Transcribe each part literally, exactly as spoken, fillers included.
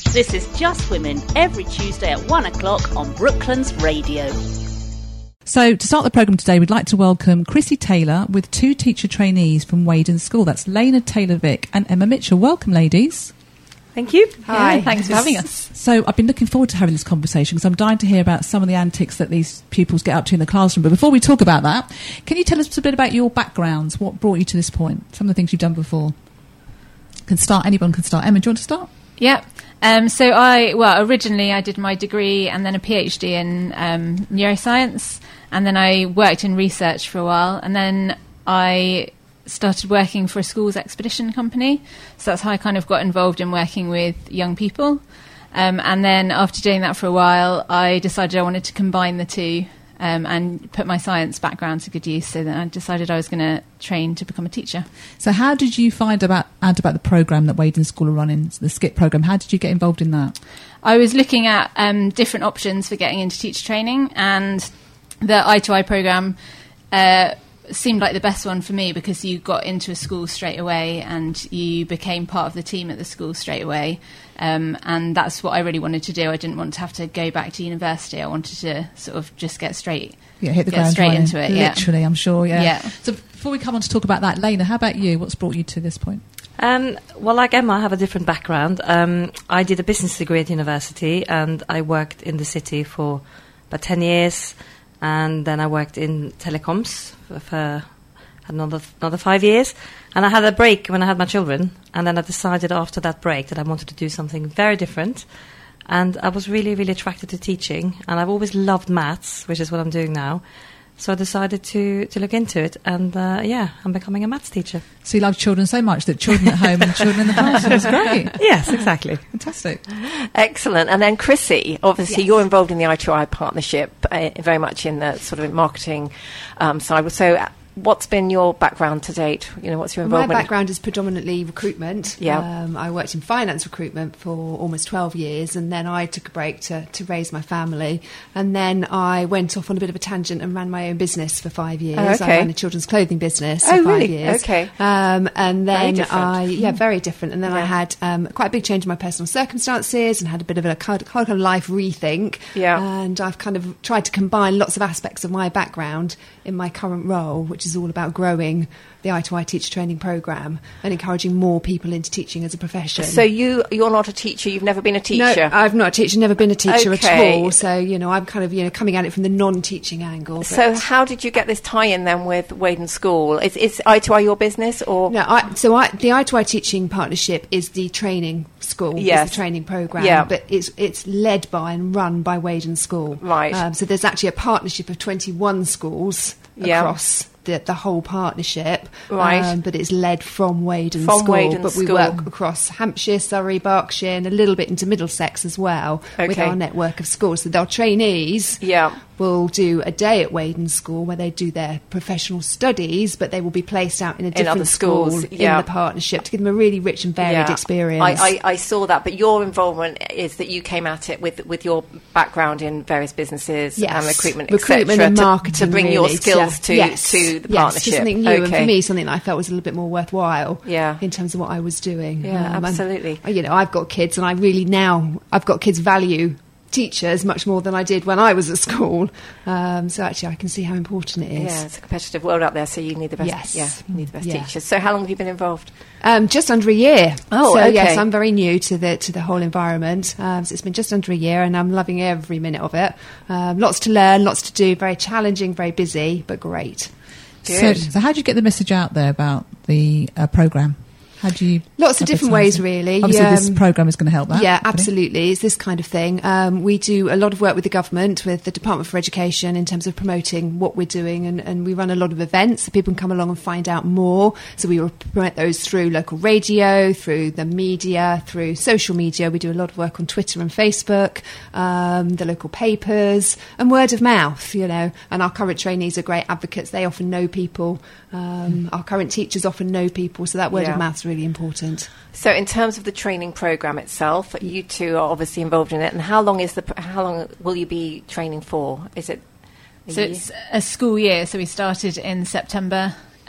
This is Just Women, every Tuesday at one o'clock on Brooklands Radio. So to start the programme today, we'd like to welcome Chrissy Taylor with two teacher trainees from Weydon School. That's Lena Taylor-Vick and Emma Mitchell. Welcome, ladies. Thank you. Hi. Yeah, thanks for having us. So I've been looking forward to having this conversation because I'm dying to hear about some of the antics that these pupils get up to in the classroom. But before we talk about that, can you tell us a bit about your backgrounds? What brought you to this point? Some of the things you've done before. Can start. Anyone can start. Emma, do you want to start? Yeah. Um, so I, well, originally I did my degree and then a PhD in um, neuroscience, and then I worked in research for a while, and then I started working for a schools expedition company. So that's how I kind of got involved in working with young people. Um, and then after doing that for a while, I decided I wanted to combine the two um, and put my science background to good use. So then I decided I was going to train to become a teacher. So how did you find about out about the programme that Weydon School are running, the SKIP programme? How did you get involved in that? I was looking at um, different options for getting into teacher training, and the I two I programme uh, seemed like the best one for me because you got into a school straight away and you became part of the team at the school straight away. Um, and that's what I really wanted to do. I didn't want to have to go back to university. I wanted to sort of just get straight, yeah, hit the get ground straight running. into it. Literally, yeah. I'm sure. Yeah. yeah. So before we come on to talk about that, Lena, how about you? What's brought you to this point? Um, well, like Emma, I have a different background. Um, I did a business degree at university, and I worked in the city for about ten years, and then I worked in telecoms for, for another another five years. And I had a break when I had my children, and then I decided after that break that I wanted to do something very different. And I was really, really attracted to teaching, and I've always loved maths, which is what I'm doing now. So I decided to, to look into it, and uh, yeah, I'm becoming a maths teacher. So you love children so much that children at home and children in the classroom is great. Yes, exactly. Fantastic. Excellent. And then Chrissy, obviously Yes. you're involved in the I two I partnership, uh, very much in the sort of marketing um, side. So uh, what's been your background to date? You know, what's your My involvement? background is predominantly recruitment. Yeah. Um, I worked in finance recruitment for almost twelve years, and then I took a break to, to raise my family. And then I went off on a bit of a tangent and ran my own business for five years. Oh, okay. I ran a children's clothing business for Oh, five really? years. Okay. Um, and Very then different. I, yeah, very different. And then I Yeah. had um, quite a big change in my personal circumstances and had a bit of a kind of, kind of life rethink. Yeah. And I've kind of tried to combine lots of aspects of my background in my current role, which is all about growing the I two I teacher training programme and encouraging more people into teaching as a profession. So you, you're not a teacher, you've never been a teacher? No, I've not a teacher, never been a teacher Okay. at all. So, you know, I'm kind of, you know, coming at it from the non-teaching angle. So but- how did you get this tie-in then with Weydon School? Is, is I two I your business or...? No, I, so I, the I two I Teaching Partnership is the training school, Yes. is the training programme, Yeah. but it's it's led by and run by Weydon School. Right. Um, so there's actually a partnership of twenty-one schools Yeah. across the, the whole partnership, Right. um, but it's led from Weydon From School. Weydon but we School. work across Hampshire, Surrey, Berkshire, and a little bit into Middlesex as well with Okay. our network of schools. So our trainees Yeah. will do a day at Weydon School where they do their professional studies, but they will be placed out in a different other schools, school yeah. in the partnership to give them a really rich and varied Yeah. experience. I, I, I saw that, but your involvement is that you came at it with, with your background in various businesses Yes. and recruitment, Recruitment et cetera, and to- marketing, to, bring really, your skills to- to, yes. to the yes, partnership. Just something new, okay. and for me, something that I felt was a little bit more worthwhile. Yeah. In terms of what I was doing. Yeah, and, absolutely. you know, I've got kids, and I really now I've got kids value teachers much more than I did when I was at school. Um, so actually, I can see how important it is. Yeah, it's a competitive world out there, so you need the best. Yes. Yeah, you need the best Yeah. teachers. So, how long have you been involved? Um, just under a year. Oh, so okay. yes, I'm very new to the to the whole environment. Um, so it's been just under a year, and I'm loving every minute of it. Um, lots to learn, lots to do. Very challenging, very busy, but great. So, Good. so how do you get the message out there about the uh, programme? How do you... Lots of different advertise ways, it? really. Obviously, this Um, programme is going to help that. Yeah, hopefully. absolutely. It's this kind of thing. Um, we do a lot of work with the government, with the Department for Education, in terms of promoting what we're doing, and, and we run a lot of events so people can come along and find out more. So we will promote those through local radio, through the media, through social media. We do a lot of work on Twitter and Facebook, um, the local papers, and word of mouth, you know. And our current trainees are great advocates. They often know people. Um, our current teachers often know people, so that word Yeah. of mouth is really important. So, in terms of the training program itself, you two are obviously involved in it. And how long is the? pr- How long will you be training for? Is it? a So year? it's a school year. So we started in September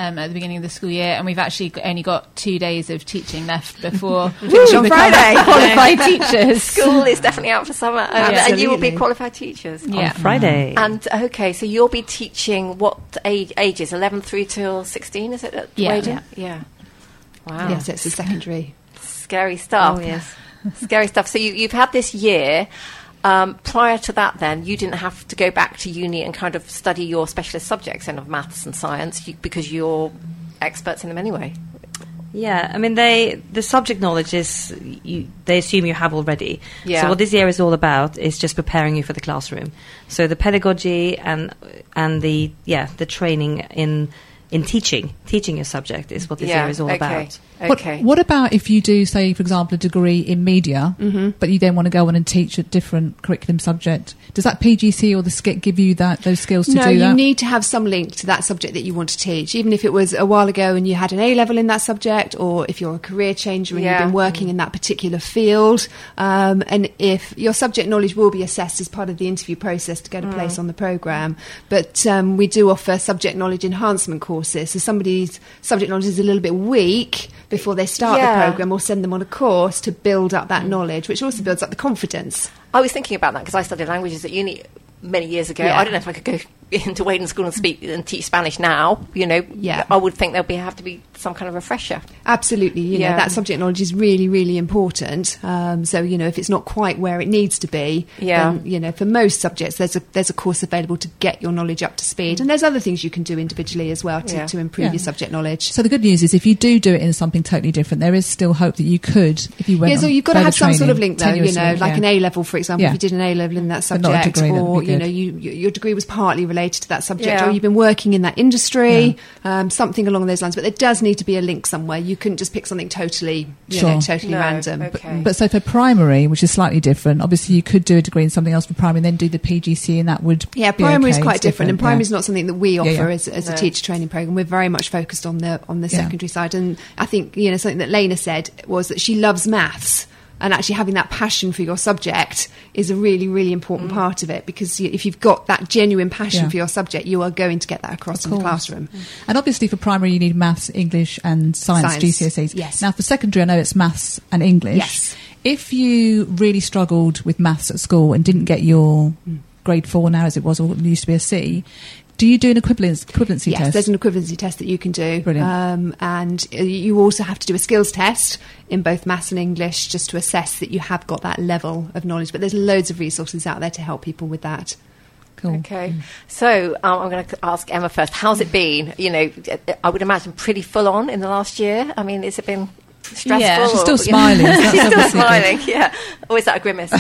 um, at the beginning of the school year, and we've actually g- only got two days of teaching left before Finish on we become Friday. qualified teachers. School is definitely out for summer, um, and you will be Absolutely. qualified teachers. Yeah. On Friday. And okay, so you'll be teaching what age, ages? eleven through till sixteen, is it? At Yeah. Wading? Yeah. Wow. Yes, it's the secondary. Scary stuff. Oh, yes. Scary stuff. So you, you've had this year. Um, prior to that, then, you didn't have to go back to uni and kind of study your specialist subjects in of maths and science you, because you're experts in them anyway. Yeah, I mean, they the subject knowledge is you, they assume you have already. Yeah. So what this year is all about is just preparing you for the classroom. So the pedagogy and and the yeah the training in in teaching teaching your subject is what this Yeah, year is all okay. about. Okay. What, what about if you do, say, for example, a degree in media, but you then want to go on and teach a different curriculum subject? Does that P G C or the S C I T give you that those skills to no, do you that? need to have some link to that subject that you want to teach, even if it was a while ago and you had an A level in that subject, or if you're a career changer and Yeah. you've been working in that particular field. Um, and if your subject knowledge will be assessed as part of the interview process to get a place on the programme. But um, we do offer subject knowledge enhancement courses. So somebody's subject knowledge is a little bit weak before they start Yeah. the programme, or send them on a course to build up that knowledge, which also builds up the confidence. I was thinking about that because I studied languages at uni many years ago. Yeah. I don't know if I could go into Wading School and speak and teach Spanish now. You know, Yeah. I would think there'll be have to be some kind of refresher. Absolutely, you know, Yeah. that subject knowledge is really, really important. Um, so, you know, if it's not quite where it needs to be, Yeah. then, you know, for most subjects, there's a there's a course available to get your knowledge up to speed. And there's other things you can do individually as well to, Yeah. to improve Yeah. your subject knowledge. So the good news is, if you do do it in something totally different, there is still hope that you could, if you went. Yeah, so on you've got to further have some sort of training, link, though, you tenuously, know, like yeah. an A level, for example, Yeah. if you did an A level in that But not a subject, degree, that would or, be you know, good. you, you, your degree was partly related to that subject, Yeah. or you've been working in that industry, um, something along those lines. But there does need to be a link somewhere. You couldn't just pick something totally, you Sure. know, totally No, random. okay. But so for primary, which is slightly different, obviously you could do a degree in something else for primary and then do the P G C, and that would Yeah, be primary is okay. quite It's different, and primary yeah. is not something that we offer Yeah, yeah. as, as No. a teacher training program. We're very much focused on the on the Yeah. secondary side, and I think, you know, something that Lena said was that she loves maths. And actually having that passion for your subject is a really, really important part of it, because you, if you've got that genuine passion Yeah. for your subject, you are going to get that across in the course. classroom. And obviously for primary you need maths, English and science, Science, G C S Es. yes. Now for secondary I know it's maths and English. Yes. If you really struggled with maths at school and didn't get your grade four now as it was, or it used to be a C, do you do an equivalence, equivalency Yes, test? there's an equivalency test that you can do. Brilliant. Um, and uh, you also have to do a skills test in both maths and English just to assess that you have got that level of knowledge. But there's loads of resources out there to help people with that. Cool. Okay, so um, I'm going to ask Emma first. How's it been? You know, I would imagine pretty full on in the last year. I mean, has it been stressful? Yeah. She's or- still smiling, so that's She's still obviously good. smiling. Yeah. Or is that a grimace?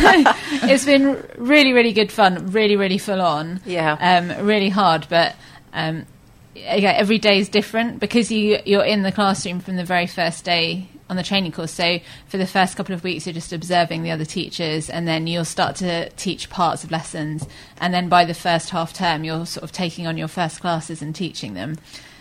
It's been really, really good fun, really, really full on. Yeah. Um, really hard, but um, yeah, every day is different because you, you're in the classroom from the very first day on the training course. So for the first couple of weeks, you're just observing the other teachers, and then you'll start to teach parts of lessons. And then by the first half term, you're sort of taking on your first classes and teaching them.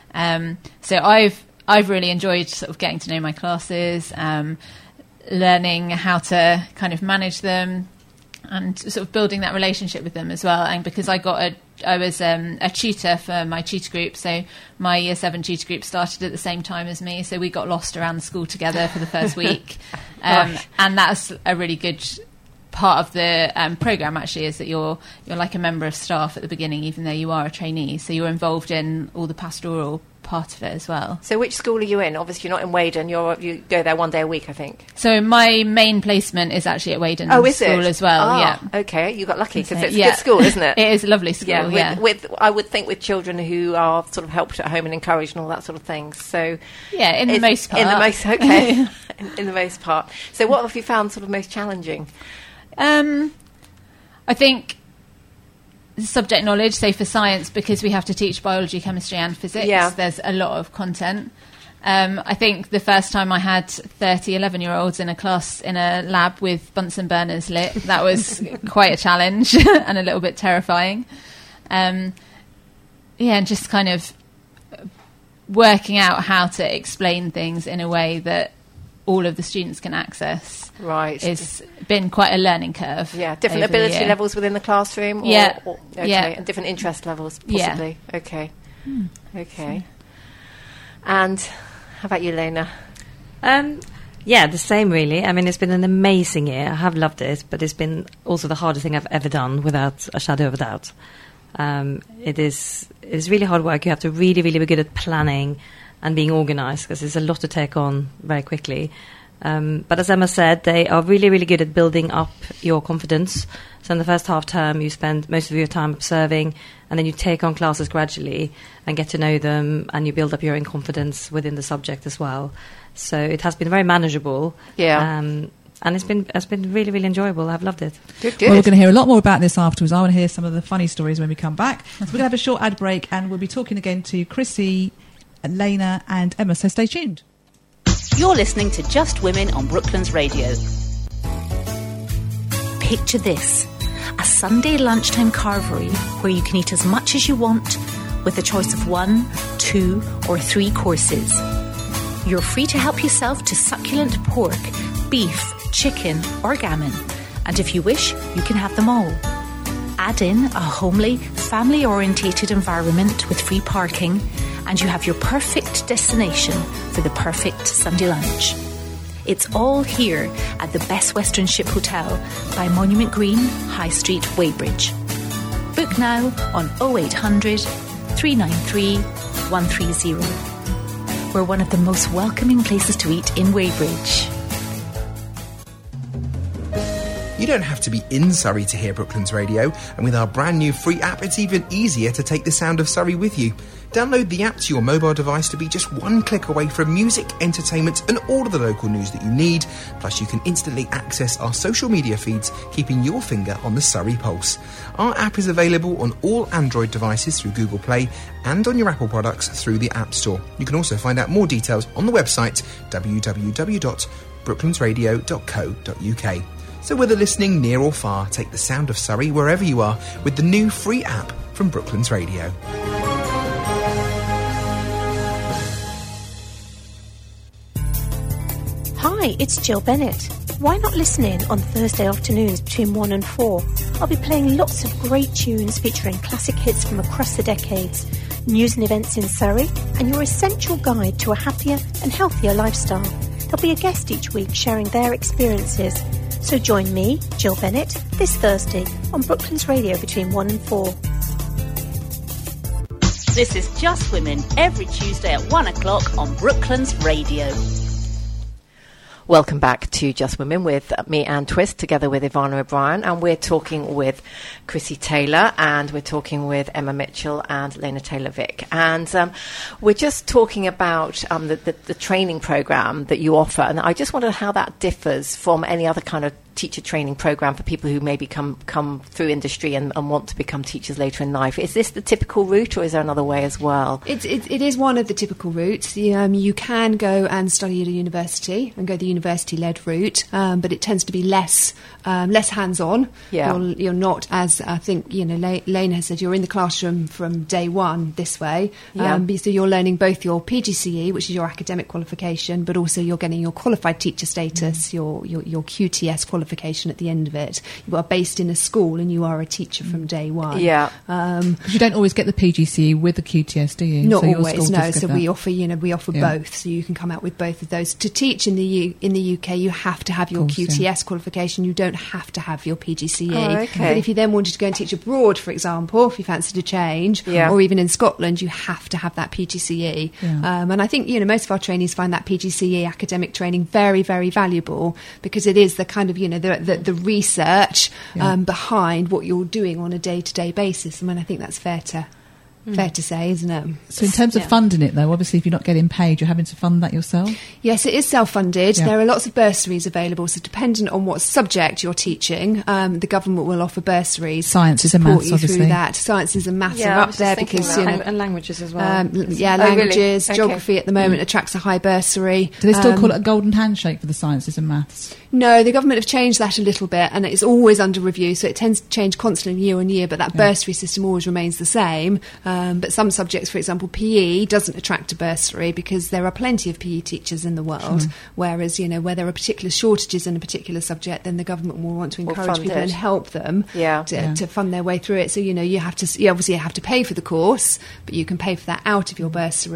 Um, so I've I've really enjoyed sort of getting to know my classes, um, learning how to kind of manage them, and sort of building that relationship with them as well. And because I got a, I was um, a tutor for my tutor group, so my year seven tutor group started at the same time as me, so we got lost around the school together for the first week, um, Right. and that's a really good part of the um, program. Actually, is that you're you're like a member of staff at the beginning, even though you are a trainee, so you're involved in all the pastoral part of it as well. So which school are you in? Obviously, you're not in Wading. You're, you go there one day a week, I think. So my main placement is actually at Wading Oh, is School it? as well. Ah, Yeah. Okay, you got lucky because So, it's a yeah. good school, isn't it? It is a lovely school. Yeah, Yeah, with, with I would think with children who are sort of helped at home and encouraged and all that sort of thing. So yeah. In the it's- most part. in the most okay, in, in the most part. So what have you found sort of most challenging? Um, I think subject knowledge, say for science, because we have to teach biology, chemistry and physics, Yeah. there's a lot of content. Um, I think the first time I had thirty eleven-year-olds in a class in a lab with Bunsen burners lit, that was quite a challenge and a little bit terrifying. Um, yeah, and just kind of working out how to explain things in a way that all of the students can access. Right. It's been quite a learning curve. Yeah, different over the ability year. levels within the classroom? Or, Yeah, or- okay, yeah. and different interest levels, Yeah. possibly. Okay. Okay. And how about you, Lena? Um, yeah, the same really. I mean, it's been an amazing year. I have loved it, but it's been also the hardest thing I've ever done, without a shadow of a doubt. Um, it is it's really hard work. You have to really, really be good at planning and being organised, because there's a lot to take on very quickly. Um, but as Emma said, they are really, really good at building up your confidence. So in the first half term, you spend most of your time observing, and then you take on classes gradually and get to know them, and you build up your own confidence within the subject as well. So it has been very manageable. Yeah. Um, and it's been it's been really, really enjoyable. I've loved it. Good, good. Well, we're going to hear a lot more about this afterwards. I want to hear some of the funny stories when we come back. So we're going to have a short ad break, and we'll be talking again to Chrissy, Lena and Emma, so stay tuned. You're listening to Just Women on Brooklands Radio. Picture this, a Sunday lunchtime carvery where you can eat as much as you want with a choice of one, two or three courses. You're free to help yourself to succulent pork, beef, chicken or gammon, and if you wish, you can have them all. Add in a homely, family-orientated environment with free parking, and you have your perfect destination for the perfect Sunday lunch. It's all here at the Best Western Ship Hotel by Monument Green, High Street, Weybridge. Book now on oh eight hundred, three nine three, one three zero. We're one of the most welcoming places to eat in Weybridge. You don't have to be in Surrey to hear Brooklands Radio, and with our brand new free app, it's even easier to take the sound of Surrey with you. Download the app to your mobile device to be just one click away from music, entertainment and all of the local news that you need. Plus, you can instantly access our social media feeds, keeping your finger on the Surrey pulse. Our app is available on all Android devices through Google Play and on your Apple products through the App Store. You can also find out more details on the website w w w dot brooklands radio dot co dot u k. So whether listening near or far, take the sound of Surrey wherever you are with the new free app from Brooklands Radio. Hi, it's Jill Bennett. Why not listen in on Thursday afternoons between one and four? I'll be playing lots of great tunes featuring classic hits from across the decades, news and events in Surrey, and your essential guide to a happier and healthier lifestyle. There'll be a guest each week sharing their experiences. So join me, Jill Bennett, this Thursday on Brooklands Radio between one and four. This is Just Women, every Tuesday at one o'clock on Brooklands Radio. Welcome back to Just Women with me, Anne Twist, together with Ivana O'Brien, and we're talking with Chrissy Taylor, and we're talking with Emma Mitchell and Lena Taylor-Vick. And um, we're just talking about um, the, the, the training program that you offer, and I just wonder how that differs from any other kind of teacher training program for people who maybe come come through industry and, and want to become teachers later in life. Is this the typical route, or is there another way as well? It, it, it is one of the typical routes. Um, you can go and study at a university and go the university-led route, um, but it tends to be less um, less hands-on. Yeah. You're, you're not, as I think you know, Le- Lena has said, you're in the classroom from day one this way. Yeah. Um, so you're learning both your P G C E, which is your academic qualification, but also you're getting your qualified teacher status, mm. your, your your Q T S qualification at the end of it. You are based in a school and you are a teacher from day one. Yeah. Um, you don't always get the P G C E with the Q T S, do you? Not so your always, school no. does get So that. we offer, you know, we offer Yeah. both. So you can come out with both of those. To teach in the U- in the U K, you have to have your Course, Q T S yeah. qualification. You don't have to have your P G C E. Oh, okay. But if you then wanted to go and teach abroad, for example, if you fancied a change, Yeah. or even in Scotland, you have to have that P G C E. Yeah. Um, and I think you know most of our trainees find that P G C E academic training very, very valuable, because it is the kind of you know the the, the research Yeah. um, behind what you're doing on a day to day basis. I mean, I think that's fair to. Fair to say, isn't it? So in terms of Yeah. funding it, though, obviously if you're not getting paid, you're having to fund that yourself? Yes, it is self-funded. Yeah. There are lots of bursaries available, so dependent on what subject you're teaching, um, the government will offer bursaries. Sciences to and support maths, you obviously. through that. Sciences and maths Yeah, are I up was just there thinking because that. you know. And, and languages as well. Um, l- yeah, Oh, really? languages, Okay. geography at the moment attracts a high bursary. Do they still Um, call it a golden handshake for the sciences and maths? No, the government have changed that a little bit, and it's always under review, so it tends to change constantly year on year, but that Yeah. bursary system always remains the same. Um, but some subjects, for example, P E doesn't attract a bursary because there are plenty of P E teachers in the world, Sure. whereas, you know, where there are particular shortages in a particular subject, then the government will want to Will encourage fund people it. and help them Yeah. to, Yeah. to fund their way through it. So, you know, you have to, you obviously have to pay for the course, but you can pay for that out of your bursary.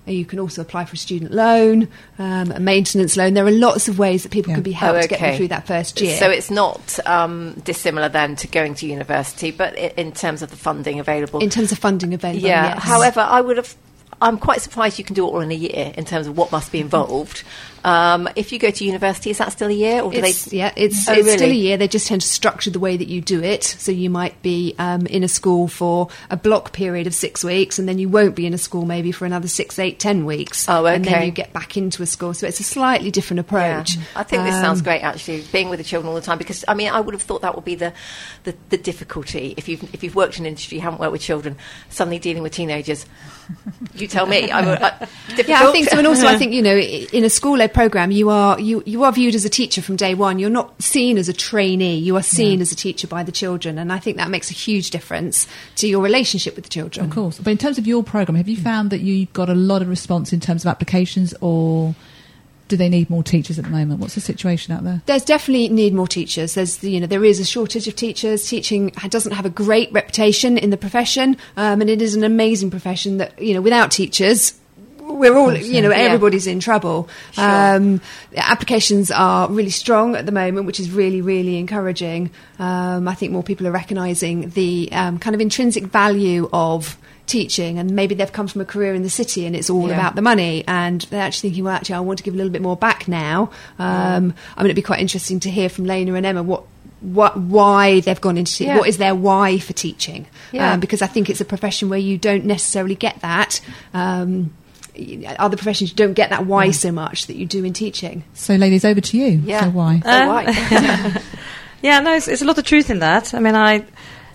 You can also apply for a student loan, um, a maintenance loan. There are lots of ways that people Yeah. can be helped Oh, to get them okay. through that first year. So it's not um, dissimilar then to going to university, but i- in terms of the funding available. in terms of funding available, yeah. yes. However, I would have. I'm quite surprised you can do it all in a year in terms of what must be involved. Um, if you go to university, is that still a year, or do It's, they? yeah, it's, Oh, it's still a really? year. They just tend to structure the way that you do it. So you might be um, in a school for a block period of six weeks, and then you won't be in a school maybe for another six, eight, ten weeks. Oh, And then okay. you get back into a school. So it's a slightly different approach. Yeah. I think this sounds Um, great, actually, being with the children all the time. Because I mean, I would have thought that would be the, the, the difficulty if you've if you've worked in industry, you haven't worked with children, suddenly dealing with teenagers. You tell me. I'm, uh, difficult. Yeah, I think so. And also, I think, you know, i- in a school-led programme, you are you, you are viewed as a teacher from day one. You're not seen as a trainee. You are seen as a teacher by the children. And I think that makes a huge difference to your relationship with the children. Of course. But in terms of your programme, have you found that you've got a lot of response in terms of applications, or do they need more teachers at the moment? What's the situation out there? There's definitely need more teachers. There's, you know, there is a shortage of teachers. Teaching doesn't have a great reputation in the profession, um, and it is an amazing profession that, you know, without teachers, we're all, course, you know, yeah. everybody's in trouble. Sure. Um, the applications are really strong at the moment, which is really, really encouraging. Um, I think more people are recognising the um, kind of intrinsic value of teaching, and maybe they've come from a career in the city and it's all Yeah. about the money, and they're actually thinking, well, actually I want to give a little bit more back now. um, I mean, it'd be quite interesting to hear from Lena and Emma what what why they've gone into teaching. Yeah. What is their why for teaching? Yeah. Um, because I think it's a profession where you don't necessarily get that. um, other professions, you don't get that why so much that you do in teaching. So, ladies, over to you. Yeah. So why? So Uh, why? Yeah, no, it's, it's a lot of truth in that. I mean, I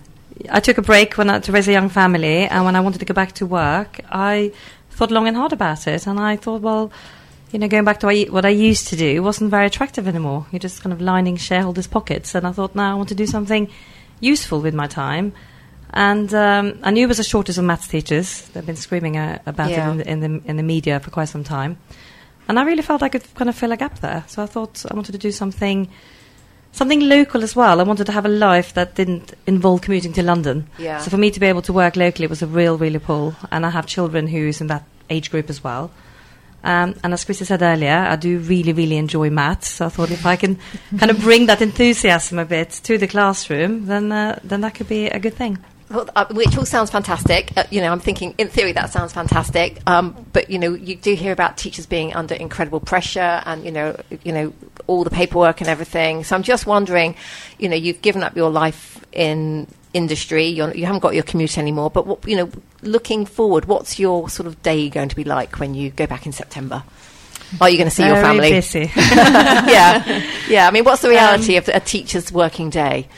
I took a break when I, to raise a young family, and when I wanted to go back to work, I thought long and hard about it, and I thought, well, you know, going back to what I, what I used to do wasn't very attractive anymore. You're just kind of lining shareholders' pockets, and I thought, now I want to do something useful with my time. And um, I knew there was a shortage of maths teachers. They've been screaming uh, about Yeah. it in the, in the in the media for quite some time, and I really felt I could kind of fill a gap there. So I thought I wanted to do something. Something local as well. I wanted to have a life that didn't involve commuting to London. Yeah. So for me to be able to work locally was a real, really pull. And I have children who's in that age group as well. Um, and as Chrissy said earlier, I do really, really enjoy maths. So I thought if I can kind of bring that enthusiasm a bit to the classroom, then uh, then that could be a good thing. Well, uh, which all sounds fantastic. Uh, you know, I'm thinking, in theory, that sounds fantastic. Um, but you know, you do hear about teachers being under incredible pressure, and you know, you know, all the paperwork and everything. So I'm just wondering, you know, you've given up your life in industry. You're, you haven't got your commute anymore. But what, you know, looking forward, what's your sort of day going to be like when you go back in September? Are you going to see your Very family? busy. yeah, yeah. I mean, what's the reality of a teacher's working day?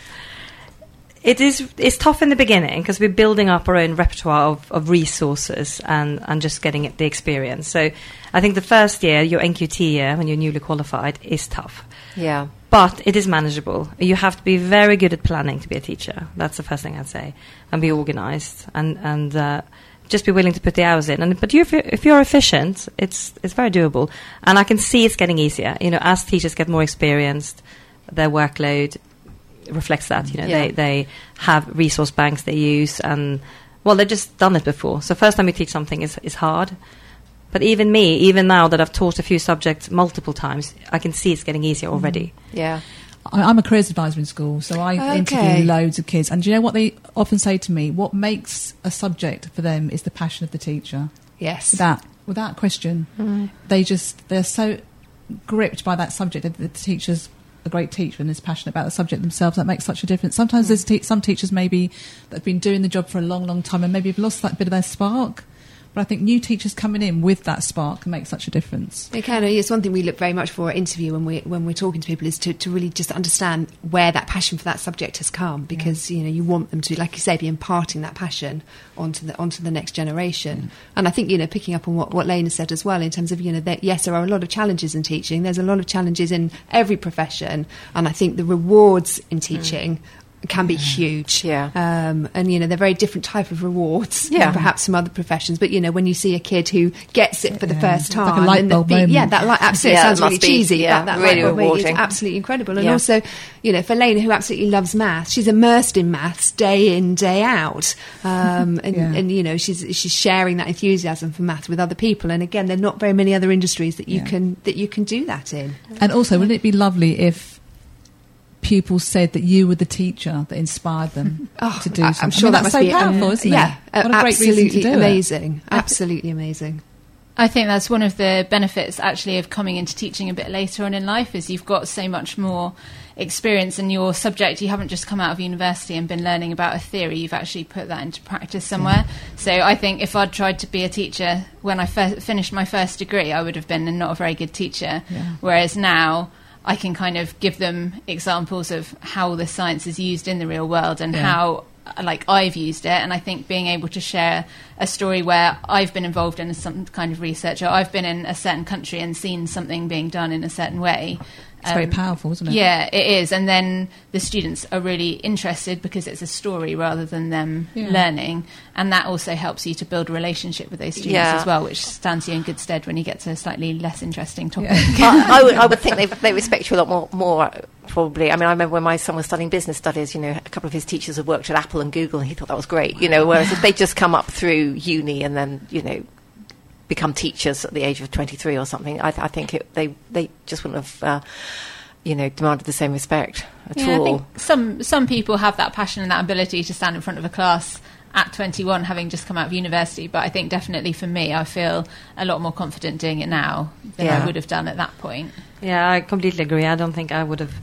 It is. It's tough in the beginning because we're building up our own repertoire of, of resources and, and just getting it, the experience. So I think the first year, your N Q T year, when you're newly qualified, is tough. Yeah. But it is manageable. You have to be very good at planning to be a teacher. That's the first thing I'd say. And be organised and, and uh, just be willing to put the hours in. And But you, if, you're, if you're efficient, it's it's very doable. And I can see it's getting easier. You know, as teachers get more experienced, their workload reflects that. You know, Yeah. they, they have resource banks they use. And, well, they've just done it before. So first time you teach something is, is hard. But even me, even now that I've taught a few subjects multiple times, I can see it's getting easier already. Yeah. I- I'm a careers advisor in school, so I Okay. interview loads of kids. And do you know what they often say to me? What makes a subject for them is the passion of the teacher. Yes. Without, without question. They just, they're so gripped by that subject that the teacher's a great teacher and is passionate about the subject themselves. That makes such a difference. Sometimes there's te- some teachers maybe that have been doing the job for a long, long time and maybe have lost that bit of their spark. But I think new teachers coming in with that spark can make such a difference. It can. It's one thing we look very much for at interview when we when we're talking to people is to, to really just understand where that passion for that subject has come, because you know you want them to, like you say, be imparting that passion onto the onto the next generation. Mm. And I think you know picking up on what what Lena said as well in terms of you know that yes, there are a lot of challenges in teaching. There's a lot of challenges in every profession, and I think the rewards in teaching. Mm. can be huge. Yeah. Um, and, you know, they're very different type of rewards Yeah. than perhaps some other professions. But, you know, when you see a kid who gets it for the Yeah. first It's time. like a light and the- bulb the- moment. Yeah, that light, absolutely. Yeah, It sounds it really must be, cheesy. yeah, but that really light bulb moment is rewarding. absolutely incredible. And Yeah. also, you know, for Lena, who absolutely loves maths, she's immersed in maths day in, day out. Um, and, Yeah. and, you know, she's she's sharing that enthusiasm for maths with other people. And again, there are not very many other industries that you Yeah. can that you can do that in. And also, wouldn't it be lovely if pupils said that you were the teacher that inspired them Oh, to do I- something? I'm sure I mean, that that's must so be powerful, um, isn't yeah, it? What a great absolutely reason to do it. amazing. Absolutely amazing. I think that's one of the benefits actually of coming into teaching a bit later on in life is you've got so much more experience in your subject. You haven't just come out of university and been learning about a theory, you've actually put that into practice somewhere. So I think if I'd tried to be a teacher when I fir- finished my first degree, I would have been not a very good teacher. Yeah. Whereas now I can kind of give them examples of how the science is used in the real world and Yeah. how like I've used it. And I think being able to share a story where I've been involved in some kind of research, or I've been in a certain country and seen something being done in a certain way. It's very powerful, isn't it? Yeah, it is. And then the students are really interested because it's a story rather than them Yeah. learning. And that also helps you to build a relationship with those students Yeah. as well, which stands you in good stead when you get to a slightly less interesting topic. Yeah. I, I, would, I would think they, they respect you a lot more, more, probably. I mean, I remember when my son was studying business studies, you know, a couple of his teachers had worked at Apple and Google, and he thought that was great, you know, whereas if they just come up through uni and then, you know, become teachers at the age of twenty-three or something, I, th- I think it, they, they just wouldn't have... Uh, you know, demanded the same respect at Yeah, all. I think some some people have that passion and that ability to stand in front of a class at twenty-one, having just come out of university. But I think definitely for me, I feel a lot more confident doing it now than Yeah. I would have done at that point. Yeah, I completely agree. I don't think I would have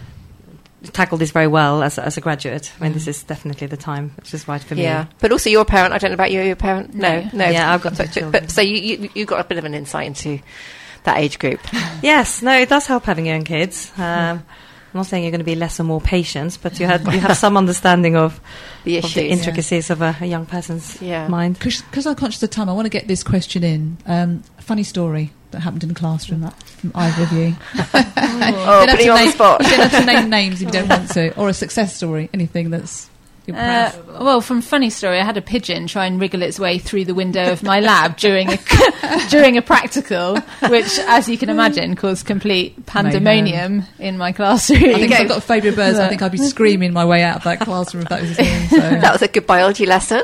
tackled this very well as, as a graduate. I mean, this is definitely the time which is right for Yeah, me. but also you're a parent. I don't know about you. You're a parent? No, No. no. Yeah, I've got so, two children. but, so you, you you got a bit of an insight into that age group. Yes, no, it does help having young kids. Um, I'm not saying you're going to be less or more patient, but you have you have some understanding of The of issues. the intricacies of a, a young person's Yeah. mind. Because I'm conscious of time, I want to get this question in. Um, a funny story that happened in the classroom that, from either of you. Oh, You don't have putting to you on the name- spot. You don't have to name names if you don't want to. Or a success story, anything that's... You're Uh, proud of. well, from funny story, I had a pigeon try and wriggle its way through the window of my lab during a during a practical, which, as you can imagine, caused complete pandemonium in my classroom. I think if I've got a phobia of birds, I think I'd be screaming my way out of that classroom if that was his name. So. That was a good biology lesson.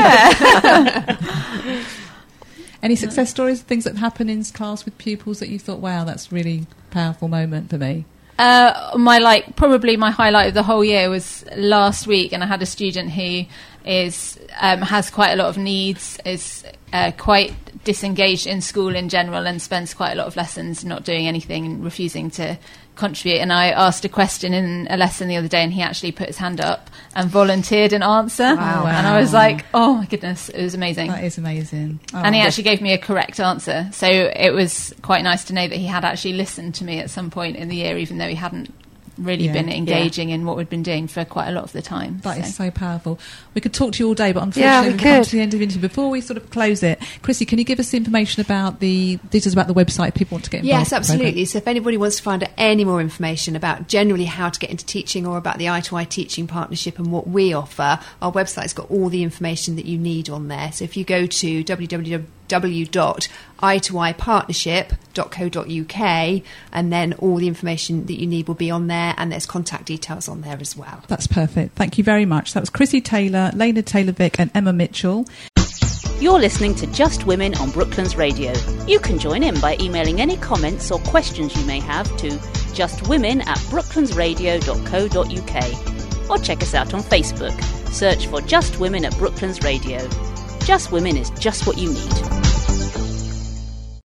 Any success stories, things that happen in class with pupils that you thought, wow, that's really a powerful moment for me? Uh, my like probably my highlight of the whole year was last week, and I had a student who is um, has quite a lot of needs, is uh, quite disengaged in school in general, and spends quite a lot of lessons not doing anything and refusing to contribute. And I asked a question in a lesson the other day, and he actually put his hand up and volunteered an answer. Wow. And I was like, oh my goodness, it was amazing. That is amazing. Oh, And he actually gave me a correct answer. So it was quite nice to know that he had actually listened to me at some point in the year, even though he hadn't really Yeah. been engaging in what we'd been doing for quite a lot of the time. That so. is so powerful. We could talk to you all day, but Yeah, unfortunately we we've come could. to the end of the interview. Before we sort of close it, Chrissy, can you give us the information about the details about the website if people want to get involved? Yes, absolutely. So if anybody wants to find out any more information about generally how to get into teaching or about the I two I Teaching Partnership and what we offer, our website's got all the information that you need on there. So if you go to w w w dot i two i partnership dot co dot u k, and then all the information that you need will be on there, and there's contact details on there as well. That's perfect. Thank you very much. That was Chrissy Taylor, Lena Taylor-Vick and Emma Mitchell. You're listening to Just Women on Brooklands Radio. You can join in by emailing any comments or questions you may have to justwomen at brooklands radio dot co dot u k, or check us out on Facebook. Search for Just Women at Brooklands Radio. Just Women is just what you need.